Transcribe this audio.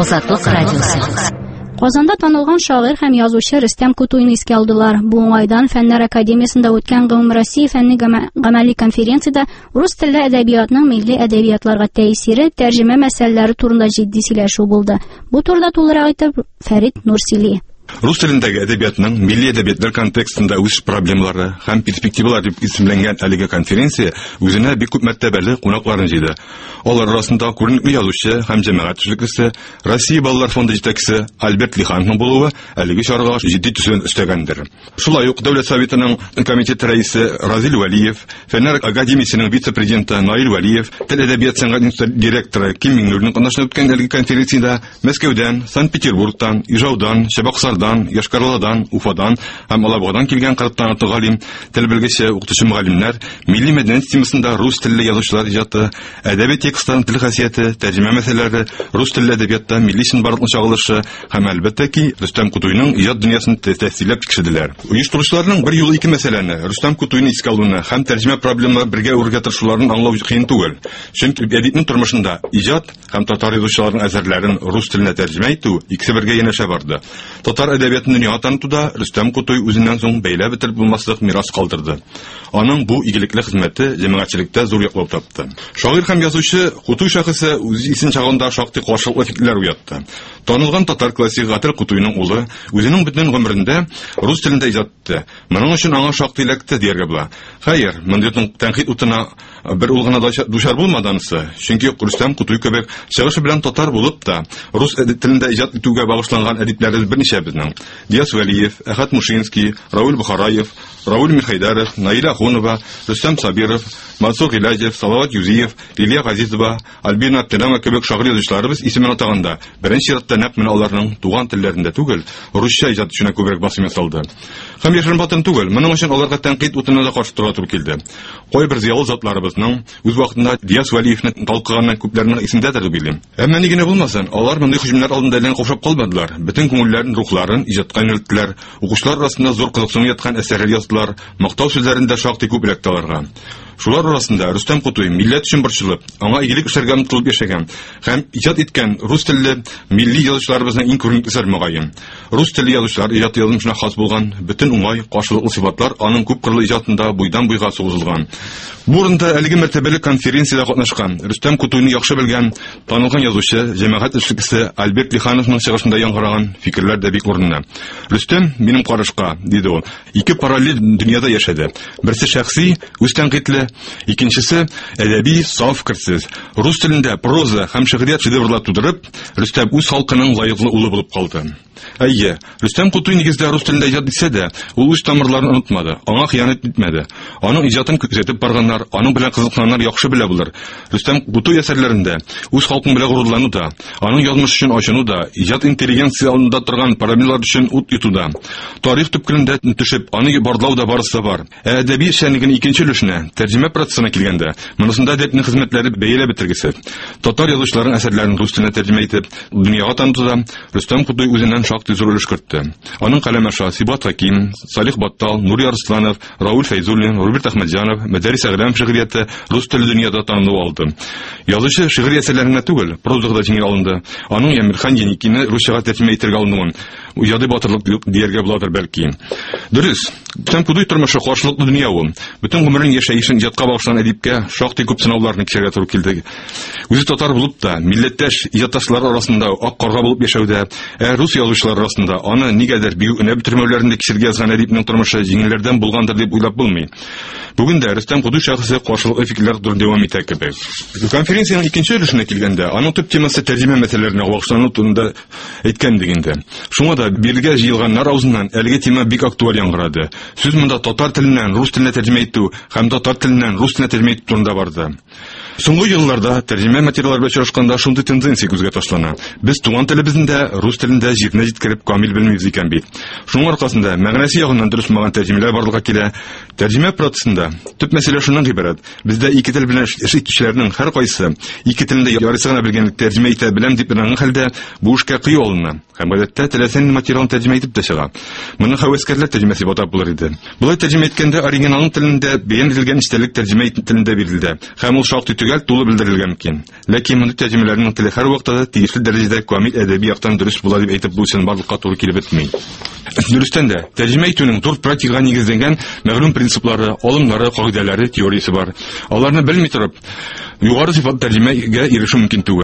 Азатлык радиосы. Казанда танылган шагыйрь һәм язучы Рөстәм Кутуйны искә алдылар. Бу уңайдан Фәннәр академиясендә үткән Гомумроссия фәнни гамәли конференцияда рус телле әдәбиятның милли әдәбиятларга тәэсире, тәрҗемә мәсьәләләре турында җитди сөйләшү булды. Бу турыда тулырак әйтеп Фәрит Нурсили. Рус телендәге әдәбиятның милли әдәбиятлар контекстында үз проблемалары һәм перспективалар дип исемләнгән әлеге конференция үзенә бик күп мәртәбәле кунакларын җыйды. Алар арасында күренекле язучы һәм җәмәгать эшлеклесе, Россия балалар фонды җитәкчесе Альберт Лихановның булуы әлеге чарага җитди төсен өстәгәндер. Шулай ук Дәүләт Советының комитет рәисе Разил Вәлиев, Фәннәр академиясенең вице-президенты Наил Вәлиев, тел әдәбият сәнгать институты директоры Ким Миңнурның катнашып үткән әлеге конференциядә Мәскәүдән, Санкт-Петербургтан, Ижаудан, Чабаксардан, Яшкарладан, Уфадан һәм Алабугадан килгән 40 тан галим, тел белгече, укытучы мөгаллимнәр, милли мәдәният системасында рус телле язучылар иҗаты, әдәби текстларның тел хасияте, тәрҗемә мәсьәләләре, рус телле әдәбиятта милли чынбарлыкны чагылышы һәм әлбәттә ки Рөстәм Кутуйның иҗат дөньясын тәфсилләп тикшерделәр. Оештыручыларның бер юлы ике мәсьәләне, Рөстәм Кутуйны искә алуны һәм тәрҗемә проблемаларын бергә үргә тырышуларын аңлау кыен түгел. Чөнки әдипнең тормышында иҗат һәм татар язучыларының әсәрләрен рус теленә тәрҗемә итү икесе бергә янәшә барды. Татар әдәбиятын дөньяга танытуда Рөстәм Кутуй үзеннән соң бәйләп бетереп булмаслык мирас калдырды. Аның бу игелекле хезмәте җәмәгатьчелектә зур яклау тапты. Шагыйрь һәм язучы Кутуй шәхесе үз исен чагында шактый каршылыклы фикерләр уятты. Танылган татар классигы Гатыр Кутуйның улы үзенең бөтен гомерендә рус телендә иҗат итте. Моның өчен аңа шактый ләкътә дияргә була. Хәер, мондый тәнкыйть утына бер ул гына дучар булмаданысы, чөнки Рөстәм Кутуй кебек чыгышы белән татар булып та рус телендә иҗат итүгә багышланган әдипләребез берничә безнең. Диас Вәлиев, Әхәт Мушинский, Рауль Бухараев, Рауль Михайдаров, Наиля Ахунова, Рөстәм Сабиров, Мансур Гыйлаҗев, Салават Юзиев, Илья Газизова, Альбина Абдинама кебек шагыйрь язучыларыбыз исемен атаганда, беренче чиратта нәкъ менә аларның туган телләрендә түгел, русча иҗат өчен күбрәк басым ясалды. Һәм яшерен батын түгел, моның өчен аларга тәнкыйть утына да каршы торырга туры килде. Кайбер зыялы затларыбызның үз вакытында Диас Вәлиевне талкыганнан күпләрнең исендәдер билем. Әмма ни генә булмасын, алар мондый һөҗүмнәр алдында әллә каушап калмадылар. Бөтен күңелләрен, рухларын иҗатка юнәлттеләр. Укучылар арасында зур кызыксыну яткан әсәрләр яздылар, мактау сүзләрендә шактый күп эләкте аларга. Шулар арасында Рөстәм Кутуй милләт өчен борчылып, аңа игелек эшләргә омтылып яшәгән һәм иҗат иткән рус телле милли язучыларыбызның иң күренеклесе мөгаен. Рус телле язучылар иҗат язмышына хас булган бөтен уңай, каршылыклы сыйфатлар аның күп кырлы иҗатында буйдан-буйга сузылган. Бу урында әлеге мәртәбәле конференциядә катнашкан Рөстәм Кутуйны яхшы белгән танылган язучы, җәмәгать эшлеклесе Альберт Лихановның чыгышында яңгыраган фикерләр дә бик урынлы. Рөстәм, минем карашка, диде ул, ике параллель дөньяда яшәде. Берсе шәхси, үз тәнкыйтьле, икенчесе әдәби, саф фикерсез. Рус телендә проза һәм шигърият шедеврлар тудырып, Рөстәм үз халкының лаеклы улы булып калды. Әйе, Рөстәм Кутуй нигездә рус телендә иҗат итсә дә, ул үз тамырларын онытмады, аңа хыянат итмәде. Аның иҗатын күзәтеп барганнар, аның белән кызыксынганнар яхшы белә булыр. Рөстәм Кутуй әсәрләрендә үз халкың белән горурлану да, аның язмыш өчен ачыну да, иҗат интеллигенцияларында торган проблемалар өчен ут итүдә. Тарих төпкелендә төшеп, аны барлау да барысы бар. Әдәби эшчәнлегенең икенче өлешенә, тәрҗемә процессына килгәндә, монысында әдәбнең хезмәтләре бәяләп бетергесе. Татар язучыларының әсәрләрен рус теленә тәрҗемә итеп, дөньяга танытуда Рөстәм Кутуй үзеннән шактый зур өлеш кертте. Аның каләмәше Сибат Хаким, Салих Баттал, Нури Арсланов, Рауль Фәйзуллин, Руберт Әхмәтҗанов, Мәдәрис Әгълам шигърияте рус теле дөньяда танылу алды. Язучы шигъри әсәрләренә түгел, прозага да җиңел алынды. Аның Әмирхан Еникине русчага тәрҗемә итәргә алынуын иҗади батырлык дияргә буладыр бәлки. Дөрес, Рөстәм Кутуй тормышы каршылыклы дөнья ул. Бөтен гомерен яшәешен иҗатка багышланган әдипкә шактый күп сынауларны кичәргә туры килде. Үзе татар булып та, милләттәш иҗатташлар арасында ак карга булып яшәүдә, рус язучылар арасында аны нигәдер бию өнә бетермәүләрендә кичергә язган әдипнең тормышы җиңелләрдән булгандыр дип уйлап булмый. Бүген дә Рөстәм Кутуй шәхесе каршылыклы фикерләр турында дәвам итә кебек. Конференциянең икенче өлешенә килгәндә, аның төп темасы тәрҗемә мәсьәләләренә багышлану турында әйткәнлегендә. Шуңа да биргә җыелганнар авызыннан әлеге тема бик актуаль яңгырады. Сүз монда татар теленнән рус теленә тәрҗемә итү һәм татар теленнән рус теленә тәрҗемә итү турында барды. Соңгы елларда тәрҗемә материаллар белән очрашканда шундый тенденция күзгә ташлана. Без туган телебездә рус телендә җирне җиткереп камил белмибез икән бит. Шуның аркасында мәгънәсе ягыннан дөрес булмаган тәрҗемәләр барлыкка килә. Тәрҗемә процессында төп мәсьәлә шуннан гыйбарәт. Бездә ике тел белән эш итүчеләрнең һәркайсы ике телендә ярыйсы гына белгәнлек тәрҗемә итә беләм дип белгән хәлдә бу эшкә кыю алына. Һәм гадәттә теләсән материалны тәрҗемә итеп тә чыга. Моны хәвәскәрләр тәрҗемәсе дип атап булыр иде. Булай тәрҗемә иткәндә оригинал телендә бәян ителгән истәлек тәрҗемә телендә бирелде. Һәм ул шактый төгәл тулы белдерелгән мөмкин. Ләкин мондый тәрҗемәләрнең теле һәр вакытта тиешле дәрәҗәдә камил әдәби яктан дөрес була дип әйтеп булсын барлыкка туры килеп бетми. Дөрестән дә, тәрҗемә итүнең зур практикага нигезләнгән мәгълүм принциплары, алымнары, кагыйдәләре, теориясе бар. Аларны белми торып, югары сыйфатлы тәрҗемәгә ирешү мөмкин түгел.